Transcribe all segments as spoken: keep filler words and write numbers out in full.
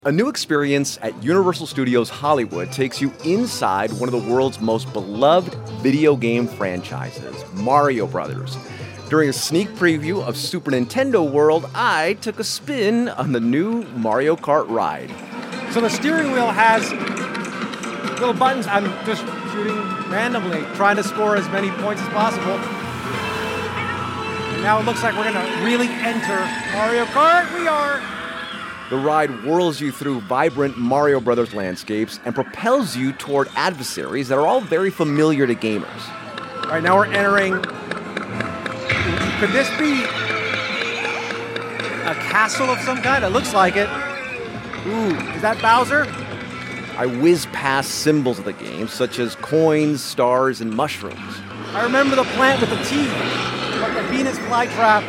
A new experience at Universal Studios Hollywood takes you inside one of the world's most beloved video game franchises, Mario Brothers. During a sneak preview of Super Nintendo World, I took a spin on the new Mario Kart ride. So the steering wheel has little buttons. I'm just shooting randomly, trying to score as many points as possible. And now it looks like we're going to really enter Mario Kart. We are. The ride whirls you through vibrant Mario Brothers landscapes and propels you toward adversaries that are all very familiar to gamers. All right, now we're entering. Could this be a castle of some kind? It looks like it. Ooh, is that Bowser? I whiz past symbols of the game, such as coins, stars, and mushrooms. I remember the plant with the teeth, like the Venus flytrap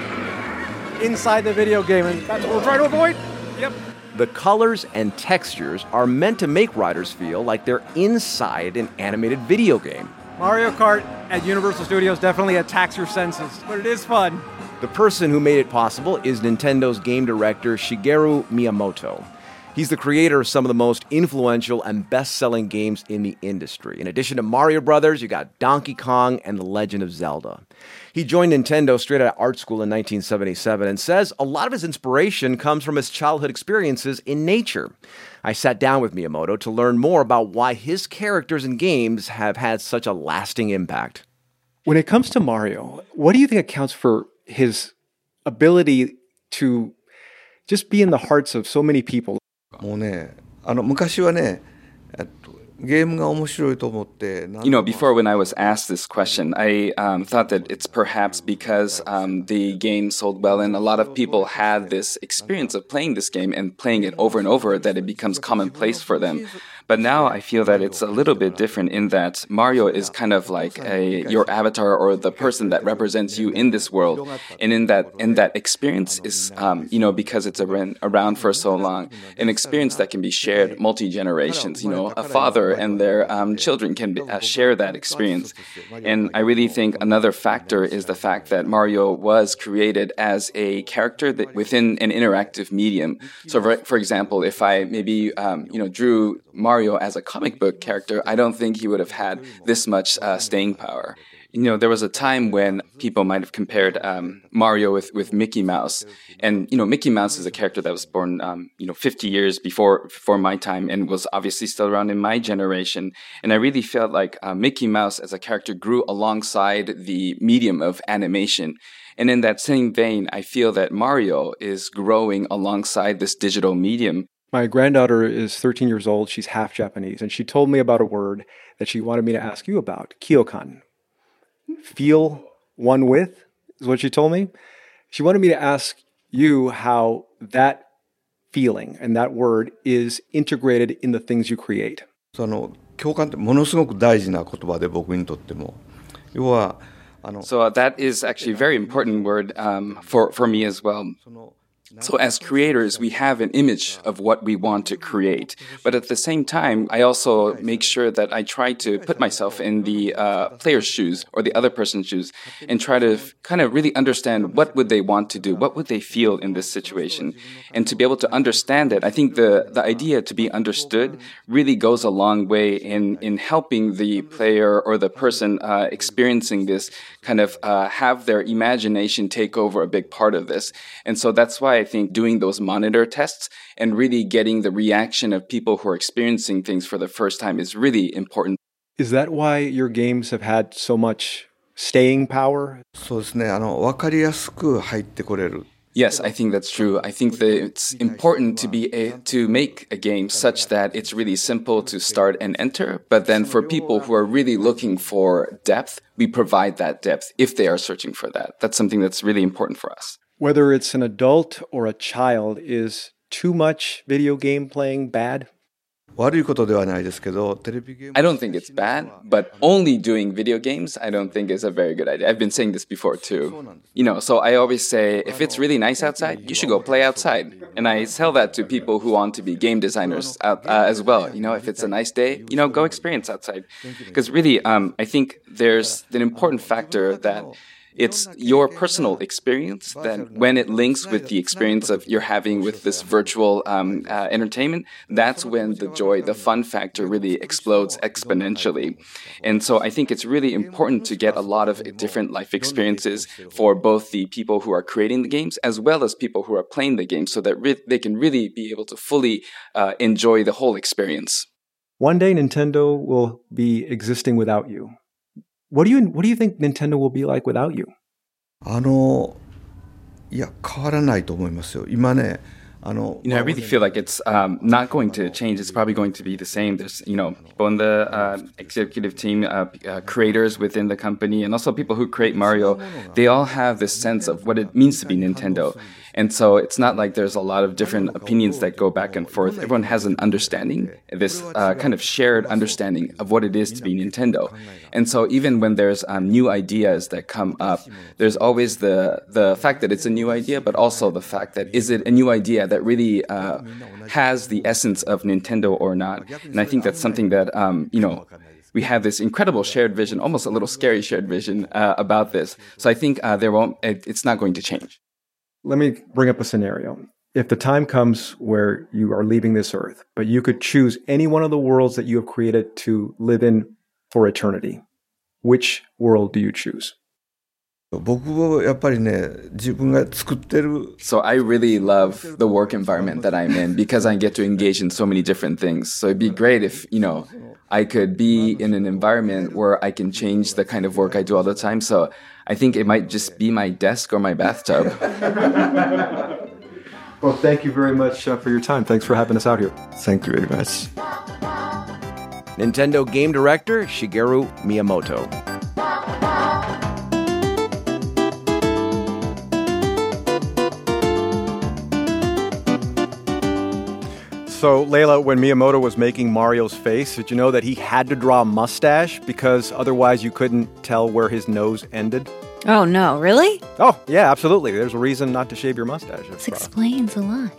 inside the video game, and that's what we're trying to avoid. Yep. The colors and textures are meant to make riders feel like they're inside an animated video game. Mario Kart at Universal Studios definitely attacks your senses, but it is fun. The person who made it possible is Nintendo's game director Shigeru Miyamoto. He's the creator of some of the most influential and best-selling games in the industry. In addition to Mario Brothers, you got Donkey Kong and The Legend of Zelda. He joined Nintendo straight out of art school in nineteen seventy-seven and says a lot of his inspiration comes from his childhood experiences in nature. I sat down with Miyamoto to learn more about why his characters and games have had such a lasting impact. When it comes to Mario, what do you think accounts for his ability to just be in the hearts of so many people? もうね、あの昔はね、えっとゲームが面白いと思って。You know, before when I was asked this question, I um, thought that it's perhaps because um, the game sold well and a lot of people had this experience of playing this game and playing it over and over that it becomes commonplace for them. But now I feel that it's a little bit different in that Mario is kind of like a your avatar or the person that represents you in this world, and in that in that experience is um, you know because it's around, around for so long, an experience that can be shared multi generations. You know, a father and their um, children can be, uh, share that experience, and I really think another factor is the fact that Mario was created as a character that within an interactive medium. So, for, for example, if I maybe um, you know drew Mario as a comic book character, I don't think he would have had this much uh, staying power. You know, there was a time when people might have compared um, Mario with, with Mickey Mouse. And, you know, Mickey Mouse is a character that was born, um, you know, fifty years before, before my time and was obviously still around in my generation. And I really felt like uh, Mickey Mouse as a character grew alongside the medium of animation. And in that same vein, I feel that Mario is growing alongside this digital medium. My granddaughter is thirteen years old. She's half Japanese. And she told me about a word that she wanted me to ask you about, kyokan. Feel one with is what she told me. She wanted me to ask you how that feeling and that word is integrated in the things you create. その共感ってものすごく大事な言葉で僕にとっても。要は、あの So uh, that is actually a very important word um, for, for me as well. So as creators, we have an image of what we want to create. But at the same time, I also make sure that I try to put myself in the uh, player's shoes or the other person's shoes and try to f- kind of really understand what would they want to do, what would they feel in this situation. And to be able to understand it, I think the, the idea to be understood really goes a long way in, in helping the player or the person uh, experiencing this kind of uh, have their imagination take over a big part of this. And so that's why I think doing those monitor tests and really getting the reaction of people who are experiencing things for the first time is really important. Is that why your games have had so much staying power? そうですね。あの分かりやすく入ってこれる。 Yes, I think that's true. I think that it's important to be a, to make a game such that it's really simple to start and enter. But then for people who are really looking for depth, we provide that depth if they are searching for that. That's something that's really important for us. Whether it's an adult or a child, is too much video game playing bad? 悪いことではないですけど、テレビゲーム I don't think it's bad, but only doing video games, I don't think is a very good idea. I've been saying this before too. You know, so I always say, if it's really nice outside, you should go play outside. And I tell that to people who want to be game designers out, uh, as well. You know, if it's a nice day, you know, go experience outside. Because really, um, I think there's an important factor that it's your personal experience that when it links with the experience of you're having with this virtual um, uh, entertainment, that's when the joy, the fun factor really explodes exponentially. And so I think it's really important to get a lot of different life experiences for both the people who are creating the games as well as people who are playing the game so that re- they can really be able to fully uh, enjoy the whole experience. One day Nintendo will be existing without you. What do you what do you think Nintendo will be like without you? あのいや変わらないと思いますよ。今ね。 You know, I really feel like it's um, not going to change. It's probably going to be the same. There's, you know, people in the uh, executive team, uh, uh, creators within the company, and also people who create Mario. They all have this sense of what it means to be Nintendo. And so it's not like there's a lot of different opinions that go back and forth. Everyone has an understanding, this uh, kind of shared understanding of what it is to be Nintendo. And so even when there's um, new ideas that come up, there's always the the fact that it's a new idea, but also the fact that is it a new idea that really uh, has the essence of Nintendo or not? And I think that's something that, um, you know, we have this incredible shared vision, almost a little scary shared vision uh, about this. So I think uh, there won't, it, it's not going to change. Let me bring up a scenario. If the time comes where you are leaving this earth, but you could choose any one of the worlds that you have created to live in for eternity, which world do you choose? 僕はやっぱりね、自分が作ってる So I really love the work environment that I'm in because I get to engage in so many different things. So it'd be great if, you know, I could be in an environment where I can change the kind of work I do all the time. So I think it might just be my desk or my bathtub. Well, thank you very much uh, for your time. Thanks for having us out here. Thank you very much. Nintendo game director Shigeru Miyamoto. So, Layla, when Miyamoto was making Mario's face, did you know that he had to draw a mustache because otherwise you couldn't tell where his nose ended? Oh, no, really? Oh, yeah, absolutely. There's a reason not to shave your mustache. This explains a lot.